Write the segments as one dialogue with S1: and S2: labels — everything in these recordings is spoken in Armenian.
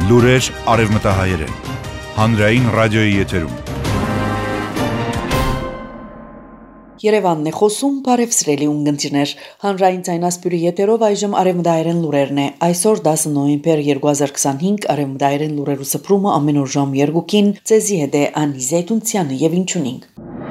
S1: Լուրեր արևմտահայերեն, հանրային ռադիոյի եթերում։
S2: Երևանն է խոսում, բարև սիրելի ունգընտիրներ, հանրային ցայնասպյուրի եթերով այժմ արևմտահայերեն լուրերն է, այսօր 10 նոյեմբեր 2025 արևմտահայերեն լուրերու սփռումը ամեն օր ժամ 2-ին, ցեզի հետ է Անի Զեյթունցյանը եւ ինչունինք։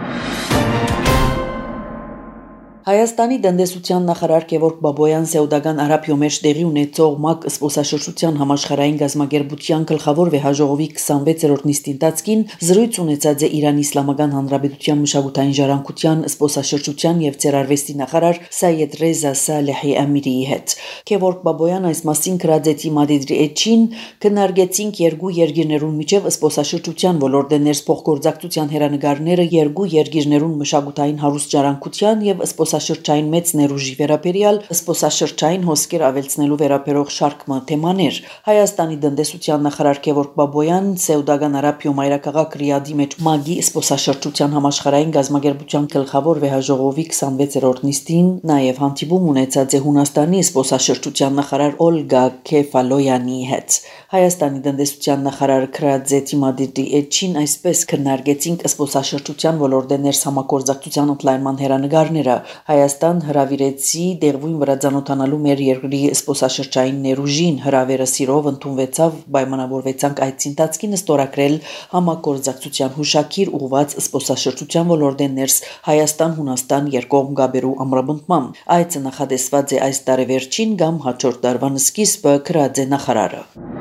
S2: Հայաստանի տնտեսության նախարար Գևորգ Բաբոյան Սեուդական Արաբիո մեջ տեղի ունեցող ՄԱԿ զբոսաշրջության համաշխարհային գազագերբության գլխավոր վեհաժողովի 26-րդ նիստին տածկին զրույց ունեցած է Իրանի Իսլամական Հանրապետության մշակութային ժառանգության զբոսաշրջության եւ ցերարվեստի նախարար Սայեդ Ռեզա Սալեհի Ամիրիի հետ։ Գևորգ Բաբոյան այս մասին գրածեցի Մադիդրի էջին քննարկեցինք երկու երկիրներուն միջև զբոսաշրջության ոլորտի ներսփոխգործակցության հերանեկարները երկու երկիրներուն մշակութային հարուստ ժառանգության եւ զբոսաշրջային մեծ ներուժի վերաբերյալ զբոսաշրջային հոսքեր ավելցնելու վերաբերող շարքը թեմաներ։ Հայաստանի տնտեսության նախարար Գևորգ Բաբոյան Սեուդական Արաբիո մայրաքաղաք Ռիադի մեջ ՄԱԳ-ի զբոսաշրջության համաշխարհային գազագերբության գլխավոր վեհաժողովի 26-րդ նիստին նաև հանդիպում ունեցած է Հունաստանի զբոսաշրջության նախարար Օլգա Քեֆալոյանի հետ։ Հայաստանի տնտեսության նախարար Քրադզեթի Մադիդի էջին այսպես քննարկեցինք զբոսաշրջության ոլորտի ներսհամագործակցության ընդլայնման հերանեկարները։ Հայաստան հրավիրեցի դեղույն վրա ցանոթանալու մեր երկրի զբոսաշրջային ներուժին հրավերը սիրով ընդունվեցավ պայմանավորվեցանք այդ ընթացքին ստորագրել համագործակցության հուշագիր ուղղված զբոսաշրջության ոլորտի ներս Հայաստան-Հունաստան երկկողմ գաբերու ամրապնդմամբ։ Այցը նախադեсված է այս տարեվերջին կամ հաջորդ տարվան սկիզբը գրած է նախարարը։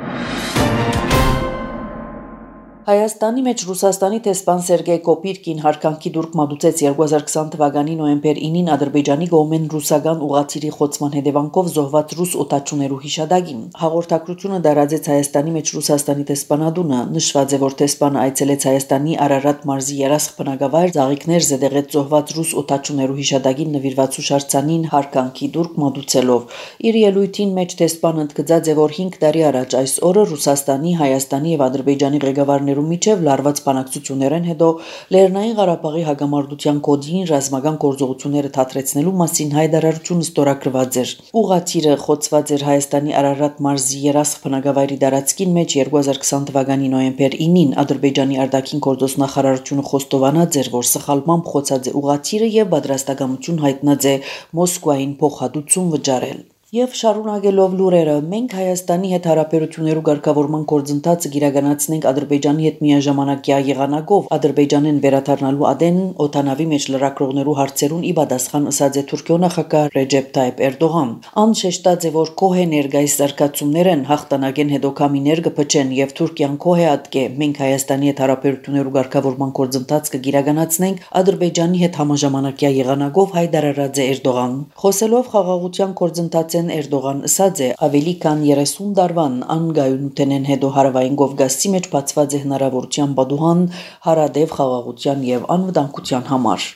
S2: Հայաստանի մեջ Ռուսաստանի տեսփան Սերգեյ Կոպիրկին հարկանքի դուրք մատուցեց 2020 թվականի նոյեմբեր 9-ին Ադրբեջանի կողմեն ռուսական ուղղաթիռի խոցման հետևանքով զոհված ռուս օտաչուներու հիշադակին։ Հաղորդակցությունը դարածեց Հայաստանի մեջ Ռուսաստանի տեսփանադունը, նշված է, որ տեսփանը այցելեց Հայաստանի Արարատ մարզի երասխ բնակավայր Զաղիկներ զետեղեց զոհված ռուս օտաչուներու հիշադակին նվիրված հուշարձանին հարկանքի դուրք մատուցելով։ Իր ելույթին մեջ տեսփանը ընդգծած է, որ 5 տարի առաջ այս օրը Ռուսաստանի, Հայաստանի եւ Ադրբեջանի ղեկավարները միջև լարված բանակցություններն հետո Լեռնային Ղարաբաղի հագամարտության կոդին ռազմական գործողությունները թատրեցնելու մասին հայտարարություն ստորագրված էր։ Ուղղաթիռը խոցված էր Հայաստանի Արարատ մարզի երասխ բնակավայրի տարածքին մեջ 2020 թվականի նոյեմբեր 9-ին Ադրբեջանի արտաքին գործոստ նախարարությունը խոստովանած էր, որ սխալմամբ խոցած է ուղղաթիռը եւ պատրաստակամություն հայտնած է Մոսկվային փոխհատուցում վճարել։ Եվ շարունակելով լուրերը, մենք Հայաստանի հետ հարաբերություններու ղեկավարման գործընթացը գիրականացնենք Ադրբեջանի հետ միաժամանակյա եղանակով Ադրբեջանեն վերադառնալու ադեն օտանավի մեջ լրագրողներու հարցերուն ի պատասխան ըսած է Թուրքիո նախագահ Ռեջեփ Թայիփ Էրդողան։ Անշեշտած է, որ Քոհե ներկայիս զարգացումներն հաղթանակեն հետո կամիներ կփչեն եւ Թուրքիան Քոհե ատկե մենք Հայաստանի հետ հարաբերություններու ղեկավարման գործընթացը գիրականացնենք Ադրբեջանի հետ համաժամանակյա եղանակով հայտարարած է Էրդողան։ Խոսելով խաղաղության գործընթացի Էրդողան ասաց է ավելի քան 30 տարվան անգայունութենեն հետո հարավային Կովկասի մեջ բացված է հնարավորության բադուհան հարադեպ խաղաղության եւ անվտանգության համար։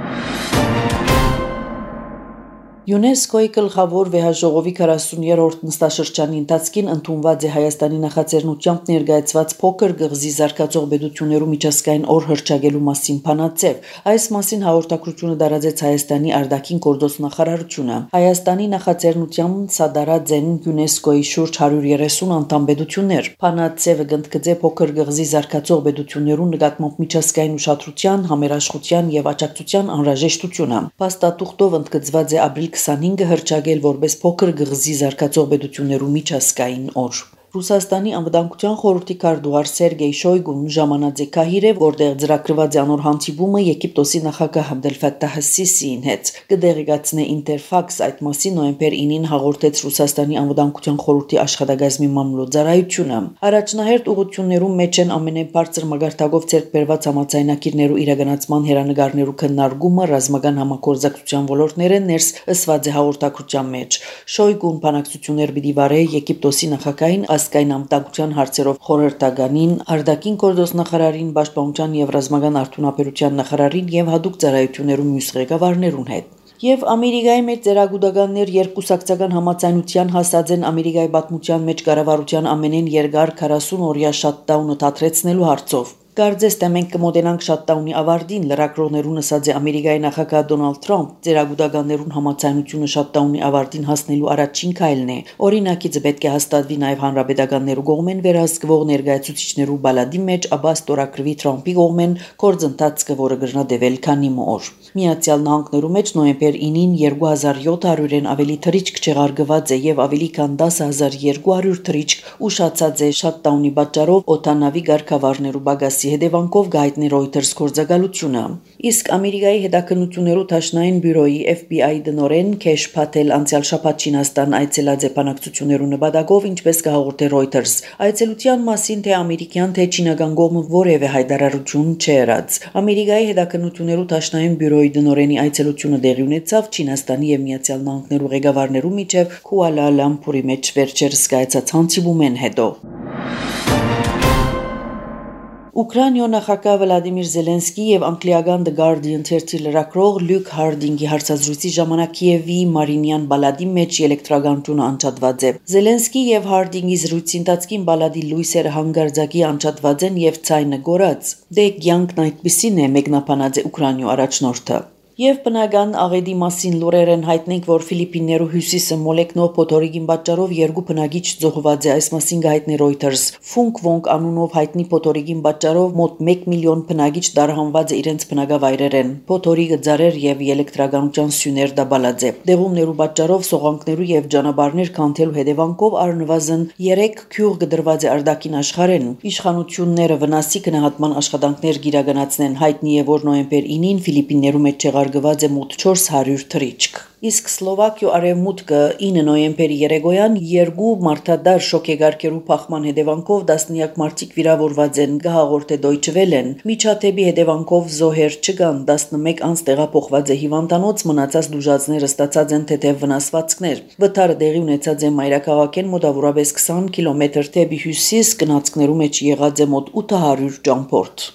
S2: ՅՈՒՆԵՍԿՕ-ի գլխավոր վեհաժողովի 40-րդ նստաշրջանի ընթացքին ընդունված է Հայաստանի նախաձեռնությամբ ներկայացված փոքր գղզի զարգացող պետություններու միջազգային օր հռչակելու մասին բանաձև։ Այս մասին հաղորդակցությունը տարածեց Հայաստանի արտաքին գործոստ նախարարությունը։ Հայաստանի նախաձեռնությամբ սադարած են ՅՈՒՆԵՍԿՕ-ի շուրջ 130 անդամ պետություններ։ Բանաձևը կընդգծե փոքր գղզի զարգացող պետություններու նկատմամբ միջազգային ուշադրության, համերաշխության եւ աջակցության անհրաժեշտությունը։ Փաստաթուղթով ընդգծված է ապրիլ 25-ը հռչակել որպես փոքր գղզի զարգացող պետություններու միջազգային օր։ Ռուսաստանի անվտանգության խորհրդի քարտուղար Սերգեյ Շոյգուն ժամանած է քահիր է, որտեղ ծրագրված է անոր հանդիպումը Եգիպտոսի նախագահ Աբդել Ֆաթահ Սիսիին հետ։ Կդեղեկացնե Ինտերֆաքս այդ մասին նոյեմբեր 9-ին հաղորդեց Ռուսաստանի անվտանգության խորհրդի աշխատակազմի մամլոյցարայությունը։ Առաջնահերթ ուղղություններու մեջ են ամենաբարձր մագարտակով ցերկ բերված համաձայնագիրներու իրականացման հերանեկարներու քննարկումը ռազմական համագործակցության ոլորտներեն ներս ըսված է հաղորդակցության մեջ։ Շոյգուն բանակցություններ պիտի վարե Եգիպտոսի նախագահին ազգային անվտանգության հարցերով խորհրդականին, արտաքին գործոստ նախարարին, պաշտպանության եւ ռազմական արդյունաբերության նախարարին եւ հատուկ ծառայություններու մյուս ղեկավարներուն հետ։ Եվ Ամերիկայի մեջ ծերագուտականներ երկկուսակցական համաձայնության հասած են Ամերիկայի պատմության մեջ կառավարության ամենեն երկար 40 օրյա շատդաունը դադրեցնելու հարցով։ Կարծես թե մենք կմոտենանք շատդաունի ավարտին, լրագրողներուն ասաց է Ամերիկայի նախագահ Դոնալդ Թրամփ, ձերագուտականներուն համաձայնությունը շատդաունի ավարտին հասնելու առաջին քայլն է։ Օրինակիցը պետք է հաստատվի նաև հանրապետականներու կողմեն վերահսկվող ներկայացուցիչներու բալադի մեջ, ապա ստորագրվի Թրամփի կողմեն գործընթացը, որը կրնադեվել քանի օր։ Միացյալ Նահանգներու մեջ նոյեմբեր 9-ին 2700-ն ավելի թռիչք չեղարկված է եւ ավելի քան 10200 թռիչք ուշացած է շատդաունի պատճառով օդանավի ղեկավարներու բագասի հետևանքով գայտնի Reuters գործակալությունը։ Իսկ Ամերիկայի հետաքննություններու Դաշնային բյուրոյի FBI դնորեն Քեշ Փաթել անցյալ շաբաթ Չինաստան այցելած է բանակցություններու նպատակով, ինչպես կհաղորդե Reuters։ Այցելության մասին թե ամերիկյան թե չինական կողմը որևէ հայտարարություն չերած։ Ամերիկայի հետաքննություններու Դաշնային բյուրոյի դնորենի այցելությունը դեղի ունեցավ Չինաստանի եւ Միացյալ Նահանգներու ղեկավարներու միջև Քուալա Լամփուրի մեջ վերջերս կայացած հանդիպումեն հետո։ Ուկրաինայ նախագահ Վլադիմիր Զելենսկի եւ անգլիական The Guardian թերթի լրագրող Լյուկ Հարդինգի հարցազրույցի ժամանակ Կիևի Մարինյան բալադի մեջ էլեկտրականությունը անջատված է։ Զելենսկի եւ Հարդինգի զրույցի ընթացքին բալադի լույսերը հանգարձակի անջատված են եւ ցայնը գորած։ Դե կյանքն այդպիսին է, մեկնաբանած է Ուկրաինայ առաջնորդը։ Եվ բնական աղետի մասին լուրեր են հայտնենք, որ Ֆիլիպիններու հյուսիսը մոլեկնով փոթորիկին պատճառով երկու բնակիչ զոհված է, այս մասին հայտնի Reuters։ Ֆունկ Վոնկ անունով հայտնի փոթորիկին պատճառով մոտ 1 միլիոն բնակիչ դարահանված է իրենց բնակավայրերեն։ Փոթորիկը ձարեր եւ էլեկտրականության սյուներ դաբալած է։ Դեղումներու պատճառով սողանքներու եւ ճանապարհներ քանթելու հետևանքով առնվազն 3 քյուղ գդրված է արտաքին աշխարհեն։ Իշխանությունները վնասի գնահատման աշխատանքներ գիրականացնեն, հայտնի է, որ նոյեմբեր 9-ին Ֆիլիպիններու մեջ գված է մոտ 400 թռիչք։ Իսկ Սլովակիո արևմուտքը 9 նոյեմբերի երեկոյան երկու մարդադար շոկեգարքերու փախման հետևանքով դասնյակ մարդիկ վիրավորված են, գահաղորդե Deutsche Welle-ն։ Միջադեպի հետևանքով զոհեր չկան, 11 անց տեղափոխված է հիվանդանոց, մնացած դուժածները ստացած են թեթև վնասվածքներ։ Վթարը տեղի ունեցած է մայրաքաղաքեն մոտավորապես 20 կիլոմետր դեպի հյուսիս, գնացքներու մեջ եղած է մոտ 800 ճամփորդ։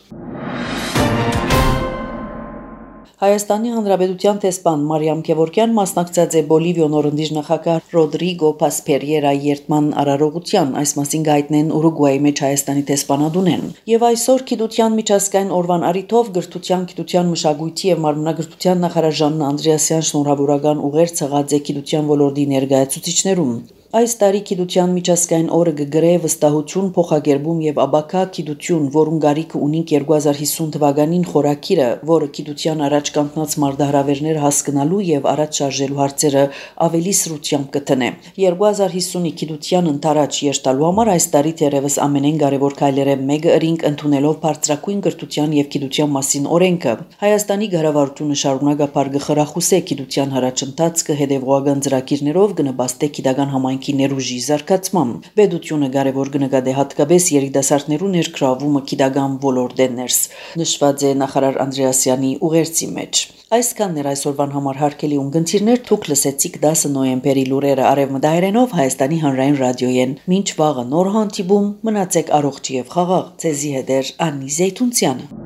S2: Հայաստանի Հանրապետության տեսփան Մարիամ Գևորգյան մասնակցած է Բոլիվիա նորընտիր նախագահ Ռոդրիգո Պասպերիերա երթման արարողության, այս մասին գայտնեն Ուրուգվայի մեջ Հայաստանի տեսփանադունեն։ Եվ այսօր Գիտության միջազգային օրվան առիթով Գրթության, Գիտության, Մշակույթի եւ Մարմնագրթության նախարար Ժաննա Անդրեասյան շնորհավորական ուղեր ցղած է գիտության ոլորտի ներկայացուցիչներուն։ Այս տարի Գիտության միջազգային օրը կգրե վստահություն, փոխագերբում եւ աբակա գիտություն, որուն գարիքը ունի 2050 թվականին խորակիրը, որը գիտության առաջ կանգնած մարդահրավերները հասկանալու եւ առաջ շարժելու հարցերը ավելի սրությամբ կտնե։ 2050-ի գիտության ընթരാճ երթալու համար այս տարի թերևս ամենեն կարևոր քայլերը մեկը ըրինք ընդունելով բարձրակույն կրթության եւ գիտության մասին օրենքը։ Հայաստանի ղեկավարությունը շարունակապար կխրախուսե գիտության առաջընթացը հետևողական ծրագիրներով կնպաստե գիտական համայնքի ներուժի զարգացմամբ։ Պետությունը կարևոր կնկատի հատկապես երիտասարդներու ներգրավումը գիտական ոլորտեն ներս, նշված է նախարար Անդրեասյանի ուղերձի մեջ։ Այսքանն էր այսօրվան համար հարգելի ունգընտիրներ, դուք լսեցիք 10 նոյեմբերի լուրերը Արևմտահայերենով Հայաստանի հանրային ռադիոյեն։ Մինչ վաղը նոր հանդիպում, մնացեք առողջ եւ խաղաղ։ Ձեզի հետ էր Անի Զեյթունցյանը։